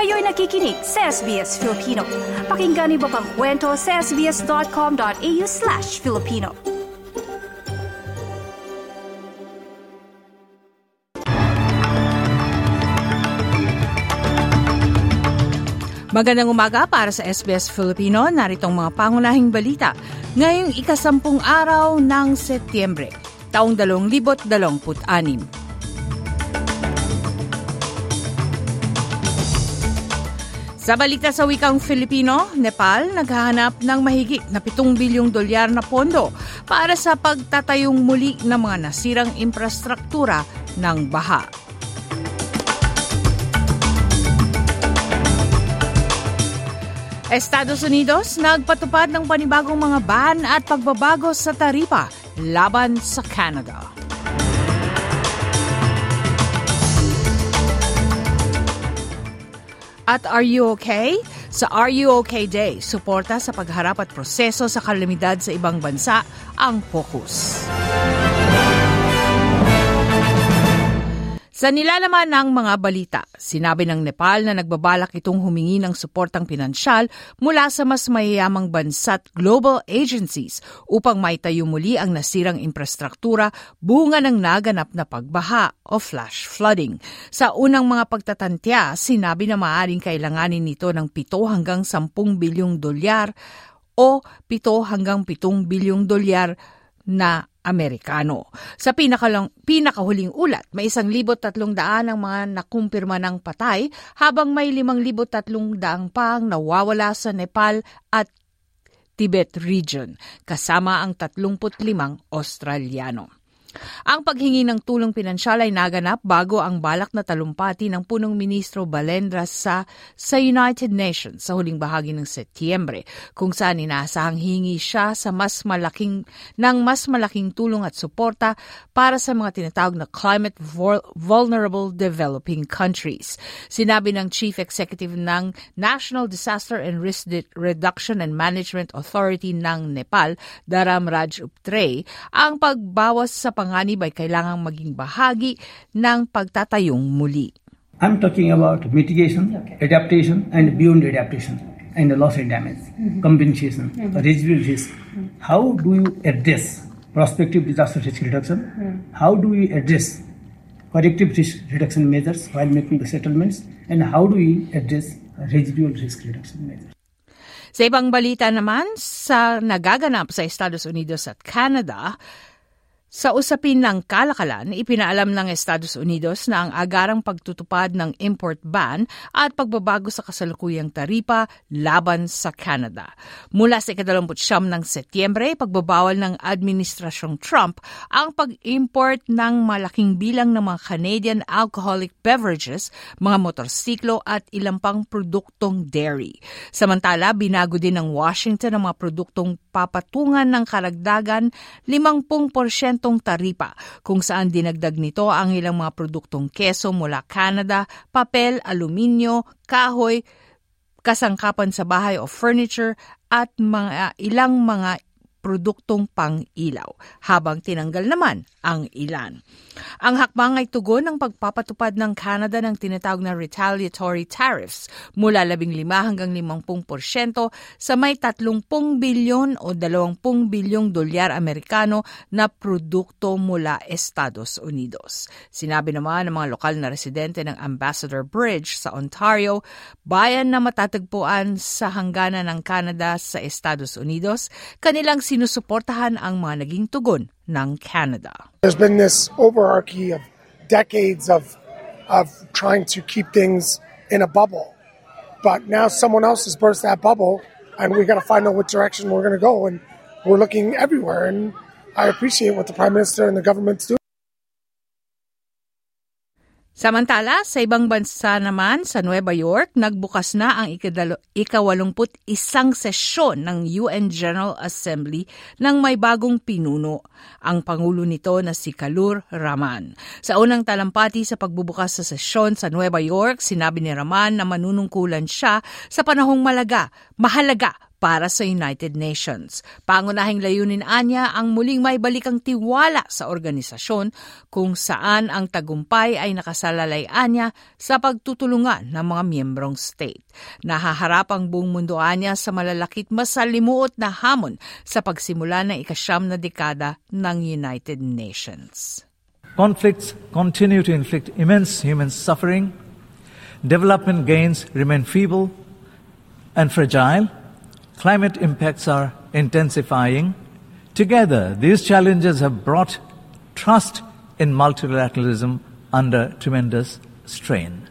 Kayo'y nakikinig sa SBS Filipino. Pakinggan niyo pa ang kwento sa sbs.com.au/Filipino. Magandang umaga para sa SBS Filipino. Naritong mga pangunahing balita ngayong ika-10 araw ng Setyembre, taong 2026. Sa balita sa wikang Filipino, Nepal naghahanap ng mahigit na $7 bilyong na pondo para sa pagtatayong muli ng mga nasirang infrastruktura ng baha. Estados Unidos nagpatupad ng panibagong mga ban at pagbabago sa taripa laban sa Canada. At Are You Okay? Sa Are You Okay Day, suporta sa pagharap at proseso sa kalamidad sa ibang bansa ang focus. Sa nilalaman ng mga balita, sinabi ng Nepal na nagbabalak itong humingi ng suportang pinansyal mula sa mas mayayamang bansa at global agencies upang maitayo muli ang nasirang infrastruktura bunga ng naganap na pagbaha o flash flooding. Sa unang mga pagtatantya, sinabi na maaaring kailanganin nito ng $7 hanggang $10 bilyong o $7 hanggang $7 bilyong na Amerikano. Sa pinakahuling ulat, may 1,300 ang mga nakumpirma ng patay habang may 5,300 pa ang nawawala sa Nepal at Tibet region, kasama ang 35 Australiano. Ang paghingi ng tulong pinansyal ay naganap bago ang balak na talumpati ng punong ministro Balendra sa United Nations sa huling bahagi ng Setyembre, kung saan inaasahang hingi siya sa mas malaking tulong at suporta para sa mga tinatawag na climate vulnerable developing countries. Sinabi ng Chief Executive ng National Disaster and Risk Reduction and Management Authority ng Nepal, Dharamraj Uptre, ang pagbawas sa panganib ay kailangang maging bahagi ng pagtatayong muli. I'm talking about mitigation, adaptation, and beyond adaptation, and loss and damage, compensation, residual risk. How do you address prospective disaster risk reduction? How do we address corrective risk reduction measures while making the settlements? And how do we address residual risk reduction measures? Sa ibang balita naman, sa nagaganap sa Estados Unidos at Canada, sa usapin ng kalakalan, ipinaalam ng Estados Unidos na ang agarang pagtutupad ng import ban at pagbabago sa kasalukuyang taripa laban sa Canada. Mula sa 29 ng Setyembre, pagbabawal ng Administrasyong Trump ang pag-import ng malaking bilang ng mga Canadian alcoholic beverages, mga motorsiklo at ilang pang produktong dairy. Samantala, binago din ng Washington ang mga produktong papatungan ng karagdagan 50% taripa, kung saan dinagdag nito ang ilang mga produktong keso mula Canada, papel, aluminyo, kahoy, kasangkapan sa bahay o furniture at ilang mga produktong pang-ilaw, habang tinanggal naman ang ilan. Ang hakbang ay tugon ng pagpapatupad ng Canada ng tinatawag na retaliatory tariffs mula 15 hanggang 50% sa may 30 bilyon o 20 bilyong dolyar Amerikano na produkto mula Estados Unidos. Sinabi naman ng mga lokal na residente ng Ambassador Bridge sa Ontario, bayan na matatagpuan sa hangganan ng Canada sa Estados Unidos, kanilang sinusuportahan ang mga naging tugon ng Canada. There's been this overarchy of decades of trying to keep things in a bubble. But now someone else has burst that bubble and we got to find out what direction we're going to go, and we're looking everywhere, and I appreciate what the Prime Minister and the government's doing. Samantala, sa ibang bansa naman, sa Nueva York, nagbukas na ang ika-81 sesyon ng UN General Assembly ng may bagong pinuno, ang pangulo nito na si Khalur Rahman. Sa unang talampati sa pagbubukas sa sesyon sa Nueva York, sinabi ni Rahman na manunungkulan siya sa panahong mahalaga para sa United Nations. Pangunahing layunin anya ang muling maibalik ang tiwala sa organisasyon kung saan ang tagumpay ay nakasalalay anya sa pagtutulungan ng mga miyembrong state. Nahaharap ang buong mundo anya sa malalakit masalimuot na hamon sa pagsimula ng ika-9 na dekada ng United Nations. Conflicts continue to inflict immense human suffering. Development gains remain feeble and fragile. Climate impacts are intensifying. Together, these challenges have brought trust in multilateralism under tremendous strain.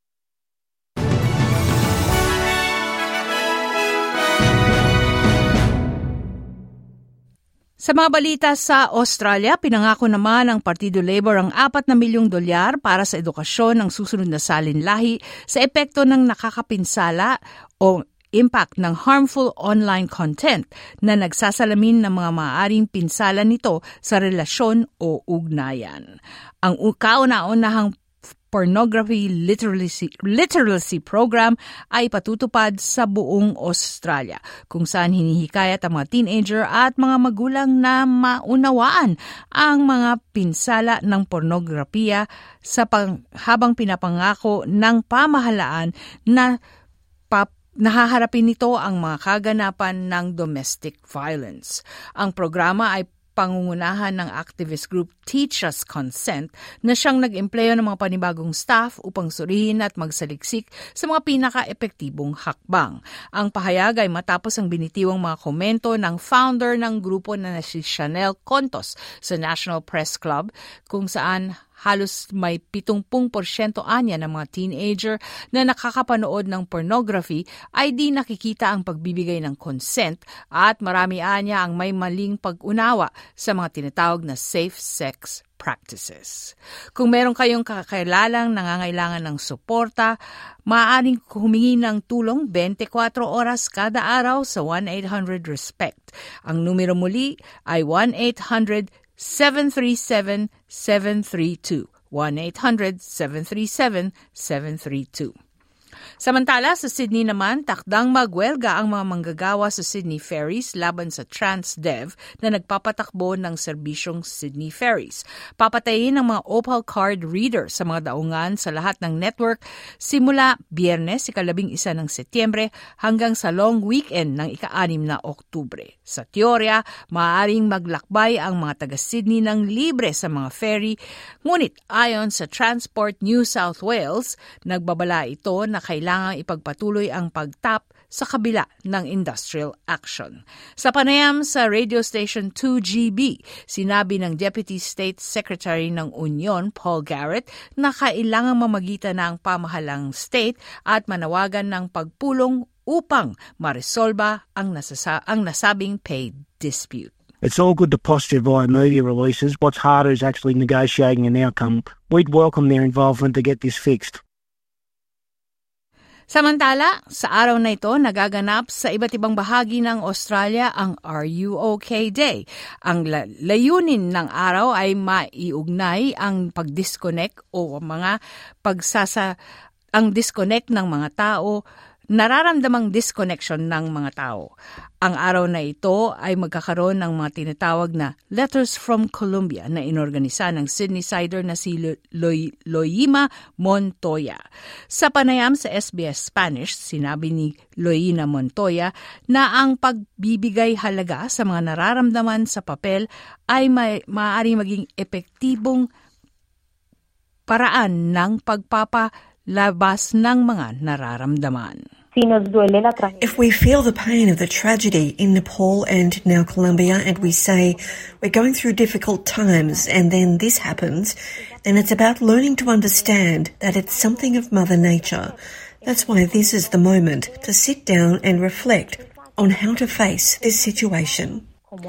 Sa mga balita sa Australia, pinangako naman ng Partido Labor ang $4 milyong para sa edukasyon ng susunod na salinlahi sa epekto ng nakakapinsala o impact ng harmful online content na nagsasalamin ng mga maaaring pinsala nito sa relasyon o ugnayan. Ang kauna-unahang pornography literacy program ay patutupad sa buong Australia, kung saan hinihikayat ang mga teenager at mga magulang na maunawaan ang mga pinsala ng pornografiya habang pinapangako ng pamahalaan na nahaharapin nito ang mga kaganapan ng domestic violence. Ang programa ay pangungunahan ng activist group Teach Us Consent na siyang nag-empleyo ng mga panibagong staff upang surihin at magsaliksik sa mga pinaka-epektibong hakbang. Ang pahayag ay matapos ang binitiwang mga komento ng founder ng grupo na si Chanel Contos sa National Press Club, kung saan halos may 70% anya ng mga teenager na nakakapanood ng pornography ay di nakikita ang pagbibigay ng consent at marami anya ang may maling pag-unawa sa mga tinatawag na safe sex practices. Kung meron kayong kakakilalang nangangailangan ng suporta, maaaring humingi ng tulong 24 oras kada araw sa 1-800-RESPECT. Ang numero muli ay 1-800-737-732. 1-800-737-732. Samantala, sa Sydney naman, takdang magwelga ang mga manggagawa sa Sydney Ferries laban sa Transdev na nagpapatakbo ng serbisyong Sydney Ferries. Papatayin ang mga Opal Card Reader sa mga daungan sa lahat ng network simula Biyernes, 11 ng Setyembre hanggang sa long weekend ng 6 na Oktubre. Sa teorya, maaaring maglakbay ang mga taga-Sydney ng libre sa mga ferry, ngunit ayon sa Transport New South Wales, nagbabala ito na kailangang ipagpatuloy ang pagtap sa kabila ng industrial action. Sa panayam sa radio station 2GB, sinabi ng Deputy State Secretary ng Union, Paul Garrett, na kailangang mamagitan na ang pamahalang state at manawagan ng pagpulong upang maresolba ang nasabing pay dispute. It's all good to posture via media releases. What's harder is actually negotiating an outcome. We'd welcome their involvement to get this fixed. Samantala, sa araw na ito, nagaganap sa iba't ibang bahagi ng Australia ang Are You OK Day. Ang layunin ng araw ay maiugnay ang pag-disconnect o ang disconnect ng mga tao, nararamdamang disconnection ng mga tao. Ang araw na ito ay magkakaroon ng mga tinatawag na Letters from Colombia na inorganisa ng Sydneysider na si Loima Montoya. Sa panayam sa SBS Spanish, sinabi ni Loima Montoya na ang pagbibigay halaga sa mga nararamdaman sa papel ay maaari maging epektibong paraan ng pagpapalabas ng mga nararamdaman. If we feel the pain of the tragedy in Nepal and now Colombia and we say we're going through difficult times and then this happens, then it's about learning to understand that it's something of Mother Nature. That's why this is the moment to sit down and reflect on how to face this situation.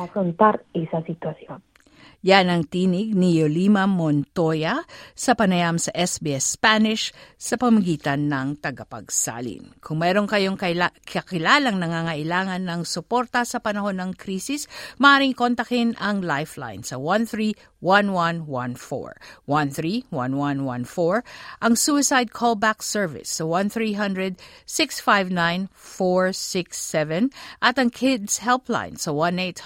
Yan ang tinig ni Yolima Montoya sa panayam sa SBS Spanish sa pamamagitan ng tagapagsalin. Kung mayroon kayong kakilalang nangangailangan ng suporta sa panahon ng krisis, maaaring kontakin ang Lifeline sa 1311 131114. 131114. Ang Suicide Callback Service sa 1-300-659-467 at ang Kids Helpline sa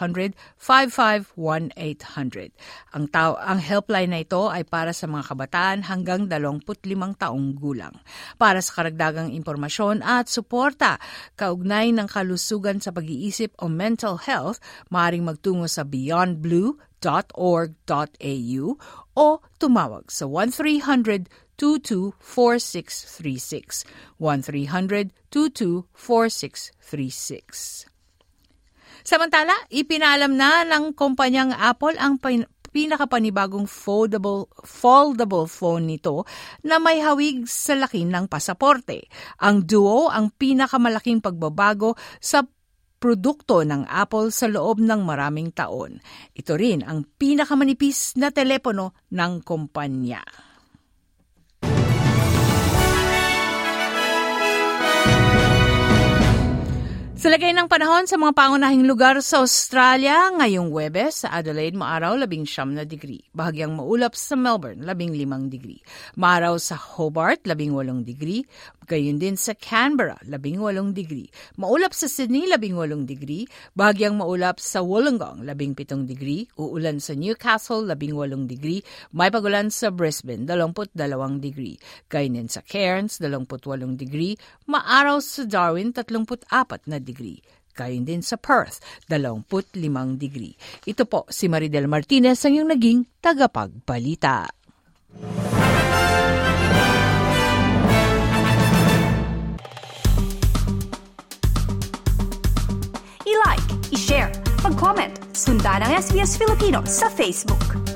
1-800-55-1800. Ang helpline na ito ay para sa mga kabataan hanggang 25 taong gulang. Para sa karagdagang impormasyon at suporta kaugnay ng kalusugan sa pag-iisip o mental health, maaaring magtungo sa beyondblue.org.au o tumawag sa 1-300-224636. 1-300-224636. Samantala, ipinaalam na ng kumpanyang Apple ang pinakapanibagong foldable phone nito na may hawig sa laki ng pasaporte. Ang Duo ang pinakamalaking pagbabago sa produkto ng Apple sa loob ng maraming taon. Ito rin ang pinakamanipis na telepono ng kumpanya. Sa lagay ng panahon sa mga pangunahing lugar sa Australia, ngayong Huwebes sa Adelaide maaraw 19 na degree. Bahagyang maulap sa Melbourne 15 degree. Maaraw sa Hobart 18 degree. Gayon din sa Canberra 18 degree. Maulap sa Sydney 18 degree. Bahagyang maulap sa Wollongong 17 degree. Uulan sa Newcastle 18 degree. May pagulan sa Brisbane 22 degree. Gayon din sa Cairns 28 degree. Maaraw sa Darwin 34 na degree. Gayon din sa Perth, 25 degree. Ito po si Maridel Martinez ang iyong naging tagapagbalita. I-like, i-share, mag-comment, sundan ang SBS Filipino sa Facebook.